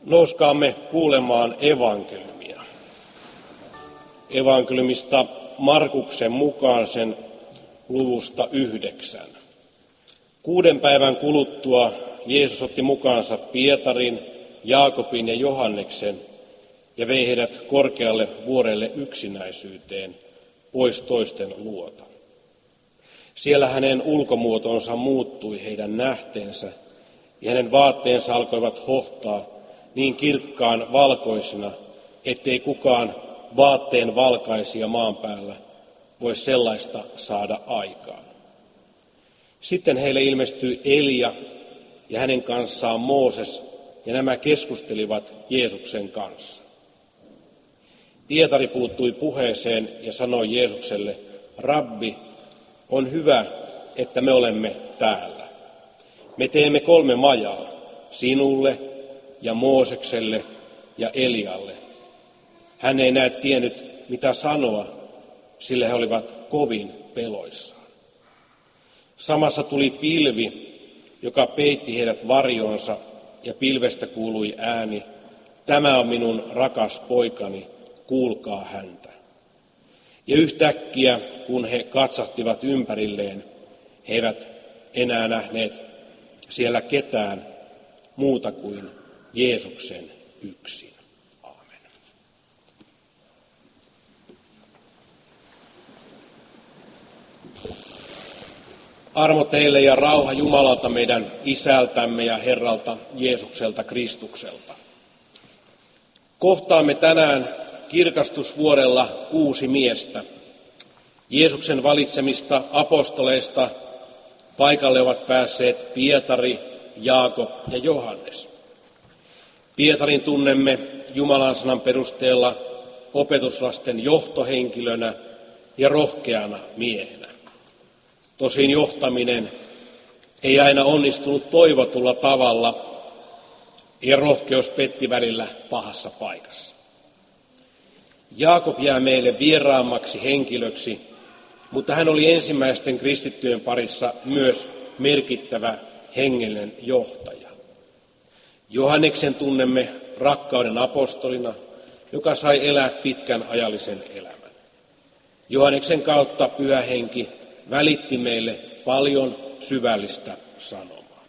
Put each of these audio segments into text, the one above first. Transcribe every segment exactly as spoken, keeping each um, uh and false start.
Nouskaamme kuulemaan evankeliumia. Evankeliumista Markuksen mukaan sen luvusta yhdeksän. Kuuden päivän kuluttua Jeesus otti mukaansa Pietarin, Jaakobin ja Johanneksen ja vei heidät korkealle vuorelle yksinäisyyteen pois toisten luota. Siellä hänen ulkomuotonsa muuttui heidän nähteensä ja hänen vaatteensa alkoivat hohtaa niin kirkkaan valkoisina, ettei kukaan vaatteen valkaisia maan päällä voi sellaista saada aikaan. Sitten heille ilmestyi Elia ja hänen kanssaan Mooses, ja nämä keskustelivat Jeesuksen kanssa. Pietari puuttui puheeseen ja sanoi Jeesukselle, Rabbi, on hyvä, että me olemme täällä. Me teemme kolme majaa, sinulle ja Moosekselle ja Elialle. Hän ei näe tiennyt, mitä sanoa, sillä he olivat kovin peloissaan. Samassa tuli pilvi, joka peitti heidät varjoonsa, ja pilvestä kuului ääni, tämä on minun rakas poikani, kuulkaa häntä. Ja yhtäkkiä, kun he katsahtivat ympärilleen, he eivät enää nähneet siellä ketään muuta kuin Jeesuksen yksin. Aamen. Armo teille ja rauha Jumalalta meidän Isältämme ja Herralta Jeesukselta Kristukselta. Kohtaamme tänään kirkastusvuodella kuusi miestä. Jeesuksen valitsemista apostoleista paikalle ovat päässeet Pietari, Jaakob ja Johannes. Pietarin tunnemme Jumalan sanan perusteella opetuslasten johtohenkilönä ja rohkeana miehenä. Tosin johtaminen ei aina onnistunut toivotulla tavalla ja rohkeus petti välillä pahassa paikassa. Jaakob jää meille vieraammaksi henkilöksi, mutta hän oli ensimmäisten kristittyjen parissa myös merkittävä hengellinen johtaja. Johanneksen tunnemme rakkauden apostolina, joka sai elää pitkän ajallisen elämän. Johanneksen kautta Pyhä Henki välitti meille paljon syvällistä sanomaa.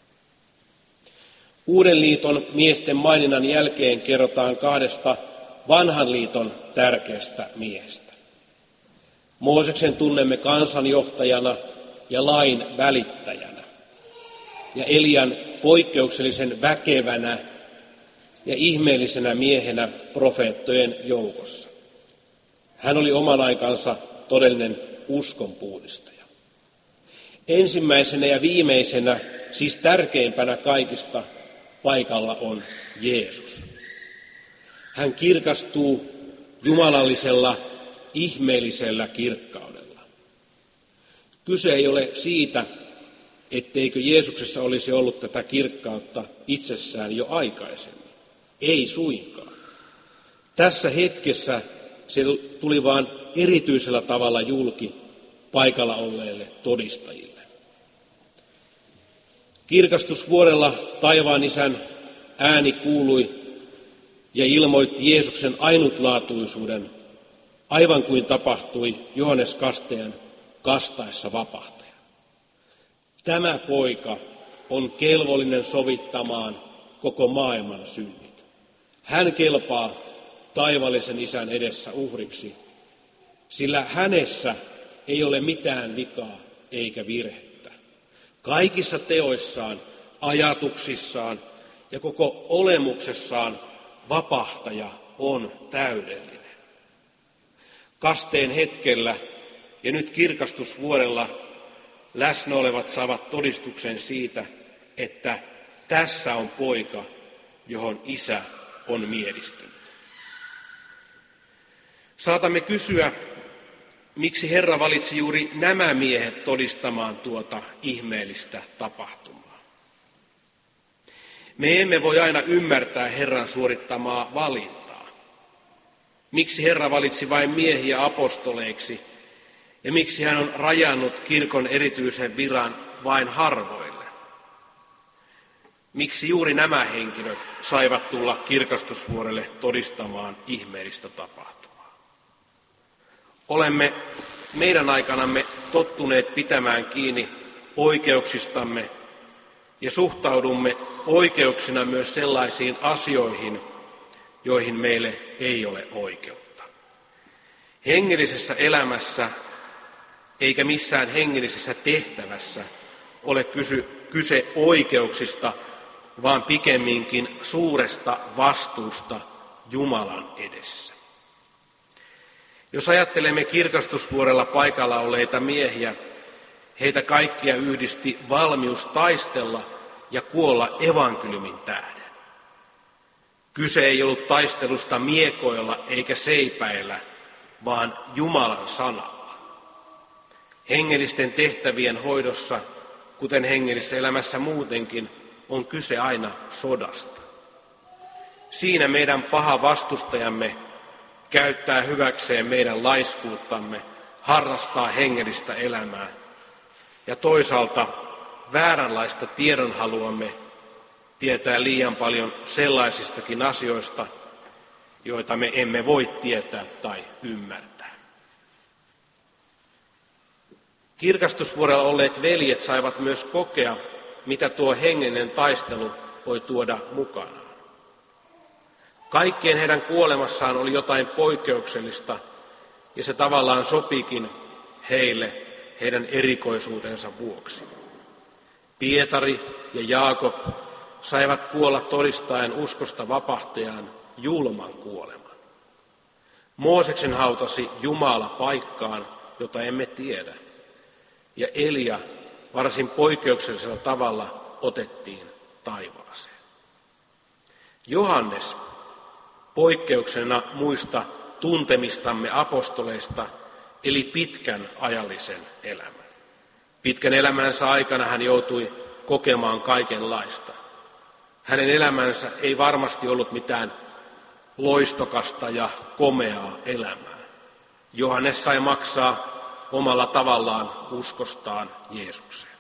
Uuden liiton miesten maininnan jälkeen kerrotaan kahdesta vanhan liiton tärkeästä miehestä. Mooseksen tunnemme kansanjohtajana ja lain välittäjänä, ja Elian poikkeuksellisen väkevänä ja ihmeellisenä miehenä profeettojen joukossa. Hän oli oman aikansa todellinen uskonpuhdistaja. Ensimmäisenä ja viimeisenä, siis tärkeimpänä kaikista, paikalla on Jeesus. Hän kirkastuu jumalallisella, ihmeellisellä kirkkaudella. Kyse ei ole siitä, etteikö Jeesuksessa olisi ollut tätä kirkkautta itsessään jo aikaisemmin. Ei suinkaan. Tässä hetkessä se tuli vain erityisellä tavalla julki paikalla olleille todistajille. Kirkastusvuodella taivaan Isän ääni kuului ja ilmoitti Jeesuksen ainutlaatuisuuden, aivan kuin tapahtui Johannes Kastajan kastaessa vapahtaja. Tämä poika on kelvollinen sovittamaan koko maailman synnit. Hän kelpaa taivaallisen Isän edessä uhriksi, sillä hänessä ei ole mitään vikaa eikä virhettä. Kaikissa teoissaan, ajatuksissaan ja koko olemuksessaan vapahtaja on täydellinen. Kasteen hetkellä ja nyt kirkastusvuodella läsnä olevat saavat todistuksen siitä, että tässä on poika, johon Isä on mielistynyt. Saatamme kysyä, miksi Herra valitsi juuri nämä miehet todistamaan tuota ihmeellistä tapahtumaa. Me emme voi aina ymmärtää Herran suorittamaa valintaa. Miksi Herra valitsi vain miehiä apostoleiksi ja miksi hän on rajannut kirkon erityisen viran vain harvoille? Miksi juuri nämä henkilöt saivat tulla kirkastusvuorelle todistamaan ihmeellistä tapahtumaa? Olemme meidän aikanamme tottuneet pitämään kiinni oikeuksistamme ja suhtaudumme oikeuksina myös sellaisiin asioihin, joihin meille ei ole oikeutta. Hengellisessä elämässä eikä missään hengellisessä tehtävässä ole kysy, kyse oikeuksista, vaan pikemminkin suuresta vastuusta Jumalan edessä. Jos ajattelemme kirkastusvuorella paikalla olleita miehiä, heitä kaikkia yhdisti valmius taistella ja kuolla evankeliumin tähden. Kyse ei ollut taistelusta miekoilla eikä seipäillä, vaan Jumalan sanalla. Hengellisten tehtävien hoidossa, kuten hengellisessä elämässä muutenkin, on kyse aina sodasta. Siinä meidän paha vastustajamme käyttää hyväkseen meidän laiskuuttamme, harrastaa hengellistä elämää ja toisaalta vääränlaista tiedonhaluamme tietää liian paljon sellaisistakin asioista, joita me emme voi tietää tai ymmärtää. Kirkastusvuorella olleet veljet saivat myös kokea, mitä tuo hengellinen taistelu voi tuoda mukanaan. Kaikkien heidän kuolemassaan oli jotain poikkeuksellista, ja se tavallaan sopikin heille heidän erikoisuutensa vuoksi. Pietari ja Jaakob saivat kuolla todistaen uskosta vapahtajaan julman kuoleman. Mooseksen hautasi Jumala paikkaan, jota emme tiedä, ja Elia varsin poikkeuksellisella tavalla otettiin taivaaseen. Johannes poikkeuksena muista tuntemistamme apostoleista eli pitkän ajallisen elämän. Pitkän elämänsä aikana hän joutui kokemaan kaikenlaista. Hänen elämänsä ei varmasti ollut mitään loistokasta ja komeaa elämää. Johannes sai maksaa omalla tavallaan uskostaan Jeesukseen.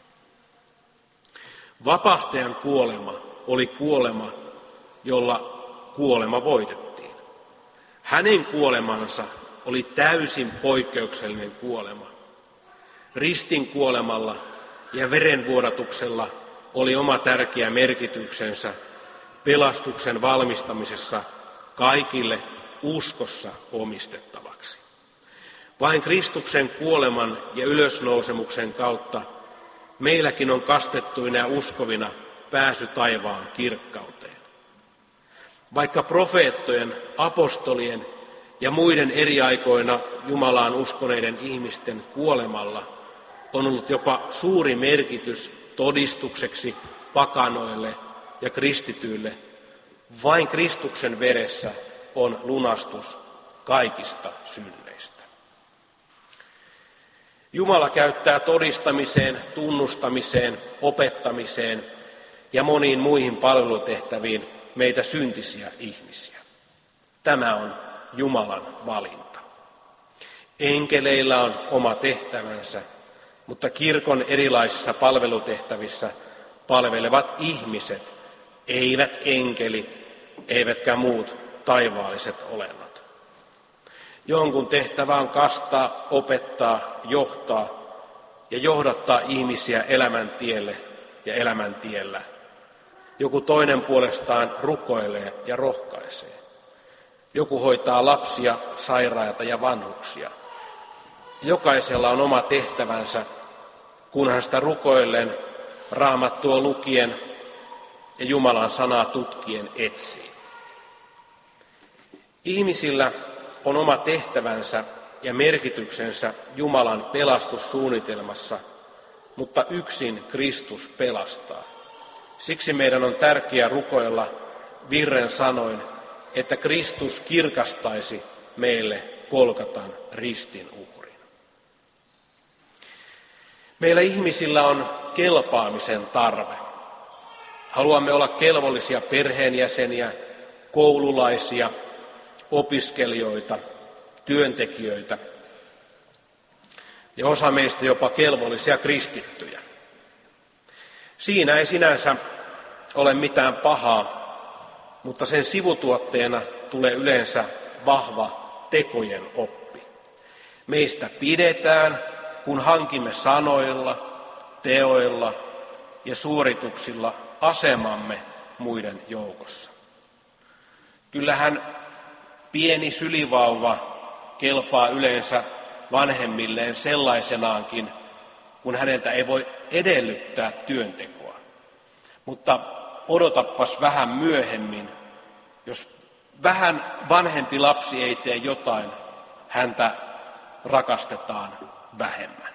Vapahtajan kuolema oli kuolema, jolla kuolema voitettiin. Hänen kuolemansa oli täysin poikkeuksellinen kuolema. Ristin kuolemalla ja verenvuodatuksella oli oma tärkeä merkityksensä pelastuksen valmistamisessa kaikille uskossa omistettavaksi. Vain Kristuksen kuoleman ja ylösnousemuksen kautta meilläkin on kastettuina ja uskovina pääsy taivaan kirkkauteen. Vaikka profeettojen, apostolien ja muiden eri aikoina Jumalaan uskoneiden ihmisten kuolemalla on ollut jopa suuri merkitys todistukseksi pakanoille ja kristityille, vain Kristuksen veressä on lunastus kaikista synneistä. Jumala käyttää todistamiseen, tunnustamiseen, opettamiseen ja moniin muihin palvelutehtäviin meitä syntisiä ihmisiä. Tämä on Jumalan valinta. Enkeleillä on oma tehtävänsä, mutta kirkon erilaisissa palvelutehtävissä palvelevat ihmiset, eivät enkelit, eivätkä muut taivaalliset olennot. Jonkun tehtävä on kastaa, opettaa, johtaa ja johdattaa ihmisiä elämän tielle ja elämän tiellä. Joku toinen puolestaan rukoilee ja rohkaisee. Joku hoitaa lapsia, sairaita ja vanhuksia. Jokaisella on oma tehtävänsä, kunhan sitä rukoillen, Raamattua lukien ja Jumalan sanaa tutkien etsii. Ihmisillä on oma tehtävänsä ja merkityksensä Jumalan pelastussuunnitelmassa, mutta yksin Kristus pelastaa. Siksi meidän on tärkeää rukoilla virren sanoin, että Kristus kirkastaisi meille Golgatan ristin uhrin. Meillä ihmisillä on kelpaamisen tarve. Haluamme olla kelvollisia perheenjäseniä, koululaisia, opiskelijoita, työntekijöitä ja osa meistä jopa kelvollisia kristittyjä. Siinä ei sinänsä ole mitään pahaa, mutta sen sivutuotteena tulee yleensä vahva tekojen oppi. Meistä pidetään, kun hankimme sanoilla, teoilla ja suorituksilla asemamme muiden joukossa. Kyllähän pieni sylivauva kelpaa yleensä vanhemmilleen sellaisenaankin, kun häneltä ei voi edellyttää työntekoa. Mutta odotappas vähän myöhemmin, jos vähän vanhempi lapsi ei tee jotain, häntä rakastetaan vähemmän.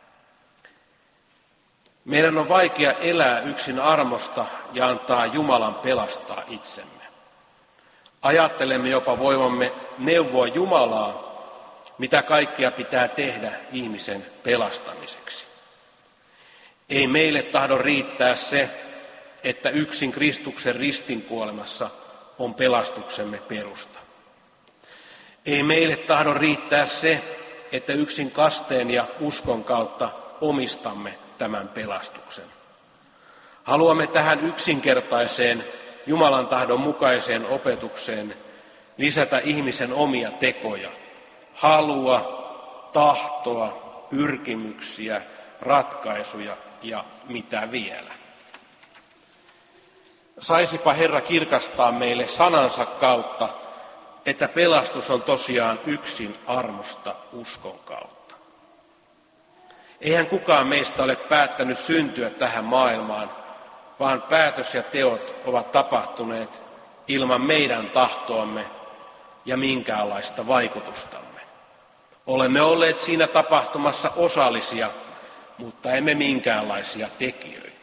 Meidän on vaikea elää yksin armosta ja antaa Jumalan pelastaa itsemme. Ajattelemme jopa voivamme neuvoa Jumalaa, mitä kaikkea pitää tehdä ihmisen pelastamiseksi. Ei meille tahdo riittää se, että yksin Kristuksen ristinkuolemassa on pelastuksemme perusta. Ei meille tahdo riittää se, että yksin kasteen ja uskon kautta omistamme tämän pelastuksen. Haluamme tähän yksinkertaiseen Jumalan tahdon mukaiseen opetukseen lisätä ihmisen omia tekoja, halua, tahtoa, pyrkimyksiä, ratkaisuja ja mitä vielä. Saisipa Herra kirkastaa meille sanansa kautta, että pelastus on tosiaan yksin armosta uskon kautta. Eihän kukaan meistä ole päättänyt syntyä tähän maailmaan, vaan päätös ja teot ovat tapahtuneet ilman meidän tahtoamme ja minkäänlaista vaikutustamme. Olemme olleet siinä tapahtumassa osallisia, mutta emme minkäänlaisia tekijöitä.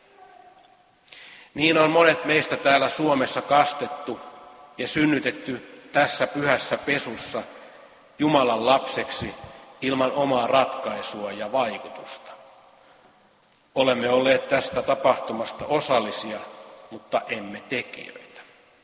Niin on monet meistä täällä Suomessa kastettu ja synnytetty tässä pyhässä pesussa Jumalan lapseksi ilman omaa ratkaisua ja vaikutusta. Olemme olleet tästä tapahtumasta osallisia, mutta emme tekijöitä.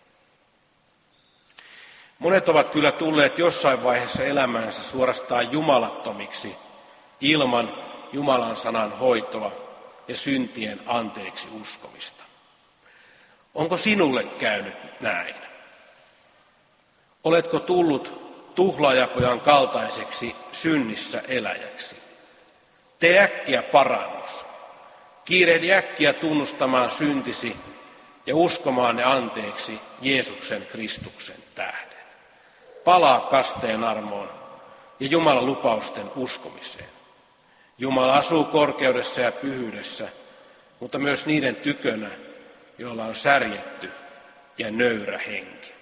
Monet ovat kyllä tulleet jossain vaiheessa elämäänsä suorastaan jumalattomiksi ilman Jumalan sanan hoitoa ja syntien anteeksi uskomista. Onko sinulle käynyt näin? Oletko tullut tuhlaajapojan kaltaiseksi synnissä eläjäksi? Tee äkkiä parannus. Kiirehdi äkkiä tunnustamaan syntisi ja uskomaan ne anteeksi Jeesuksen Kristuksen tähden. Palaa kasteen armoon ja Jumalan lupausten uskomiseen. Jumala asuu korkeudessa ja pyhyydessä, mutta myös niiden tykönä, joilla on särjetty ja nöyrä henki.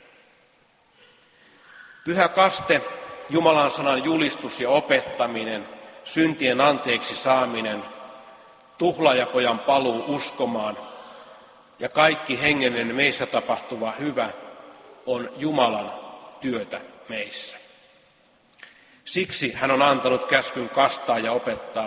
Pyhä kaste, Jumalan sanan julistus ja opettaminen, syntien anteeksi saaminen, tuhlaajapojan paluu uskomaan ja kaikki hengellinen meissä tapahtuva hyvä on Jumalan työtä meissä. Siksi hän on antanut käskyn kastaa ja opettaa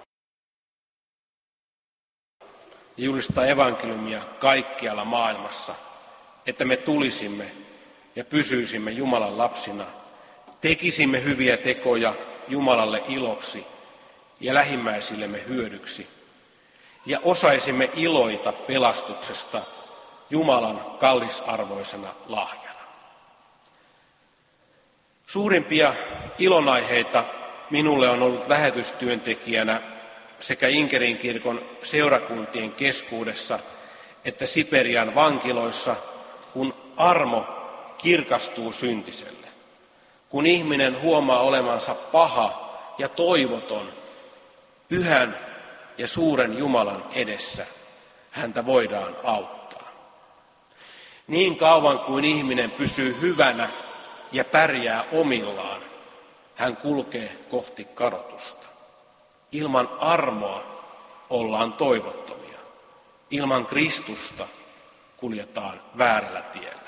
ja julistaa evankeliumia kaikkialla maailmassa, että me tulisimme ja pysyisimme Jumalan lapsina, tekisimme hyviä tekoja Jumalalle iloksi ja lähimmäisillemme hyödyksi, ja osaisimme iloita pelastuksesta Jumalan kallisarvoisena lahjana. Suurimpia ilonaiheita minulle on ollut lähetystyöntekijänä sekä Inkerin kirkon seurakuntien keskuudessa että Siperian vankiloissa, kun armo kirkastuu syntiselle. Kun ihminen huomaa olemansa paha ja toivoton, pyhän ja suuren Jumalan edessä, häntä voidaan auttaa. Niin kauan kuin ihminen pysyy hyvänä ja pärjää omillaan, hän kulkee kohti kadotusta. Ilman armoa ollaan toivottomia. Ilman Kristusta kuljetaan väärällä tiellä.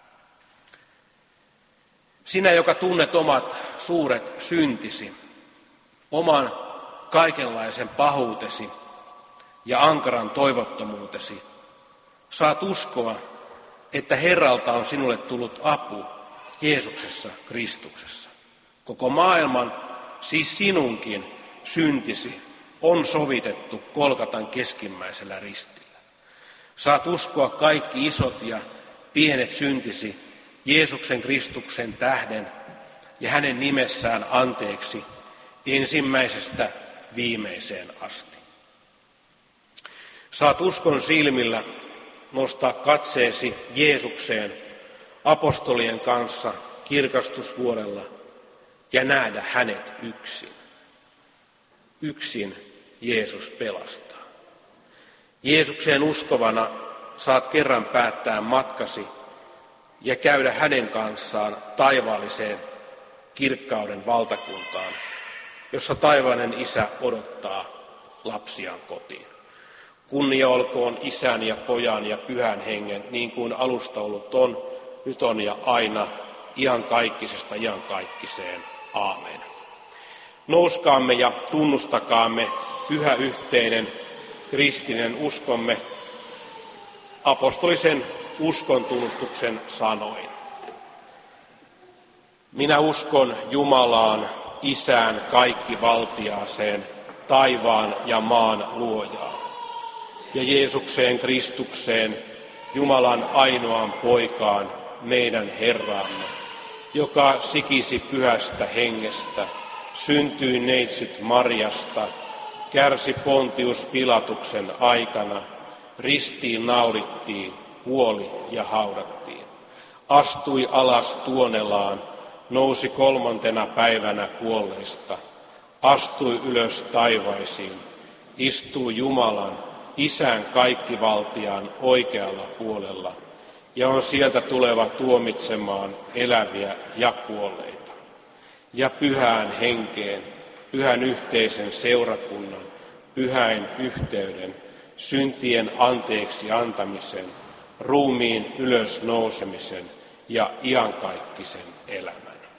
Sinä, joka tunnet omat suuret syntisi, oman kaikenlaisen pahuutesi ja ankaran toivottomuutesi, saat uskoa, että Herralta on sinulle tullut apu Jeesuksessa Kristuksessa. Koko maailman, siis sinunkin, syntisi on sovitettu Golgatan keskimmäisellä ristillä. Saat uskoa kaikki isot ja pienet syntisi Jeesuksen Kristuksen tähden ja hänen nimessään anteeksi ensimmäisestä viimeiseen asti. Saat uskon silmillä nostaa katseesi Jeesukseen apostolien kanssa kirkastusvuodella ja nähdä hänet yksin. Yksin Jeesus pelastaa. Jeesukseen uskovana saat kerran päättää matkasi ja käydä hänen kanssaan taivaalliseen kirkkauden valtakuntaan, jossa taivainen Isä odottaa lapsiaan kotiin. Kunnia olkoon Isän ja Pojan ja Pyhän Hengen, niin kuin alusta ollut on, nyt on ja aina, iankaikkisesta iankaikkiseen. Aamen. Nouskaamme ja tunnustakaamme pyhä yhteinen kristillinen uskomme apostolisen uskontunnustuksen sanoin. Minä uskon Jumalaan, Isään kaikkivaltiaaseen, taivaan ja maan luojaan, ja Jeesukseen Kristukseen, Jumalan ainoaan poikaan, meidän Herraamme, joka sikisi pyhästä hengestä, syntyi neitsyt Marjasta, kärsi Pontius Pilatuksen aikana, ristiin naulittiin, kuoli ja haudattiin. Astui alas tuonelaan, nousi kolmantena päivänä kuolleista, astui ylös taivaisiin, istui Jumalan, Isän kaikkivaltiaan oikealla puolella, ja on sieltä tuleva tuomitsemaan eläviä ja kuolleita. Ja pyhään henkeen, pyhän yhteisen seurakunnan, pyhäin yhteyden, syntien anteeksi antamisen, ruumiin ylös nousemisen ja iankaikkisen elämän.